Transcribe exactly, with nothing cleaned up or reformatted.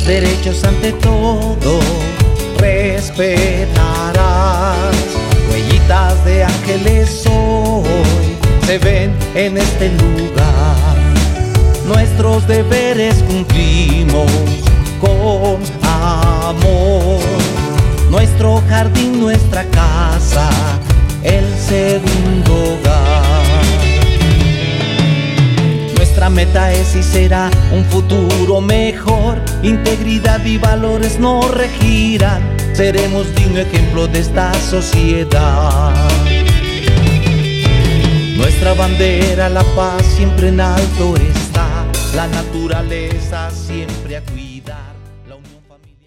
derechos ante todo respetarás. Huellitas de ángeles hoy se ven en este lugar. Nuestros deberes cumplimos con amor. Nuestro jardín, nuestra casa, el segundo hogar. Nuestra meta es y será un futuro mejor. Integridad y valores nos regirán. Seremos digno ejemplo de esta sociedad. Nuestra bandera, la paz, siempre en alto está. La naturaleza siempre a cuidar. La unión familiar.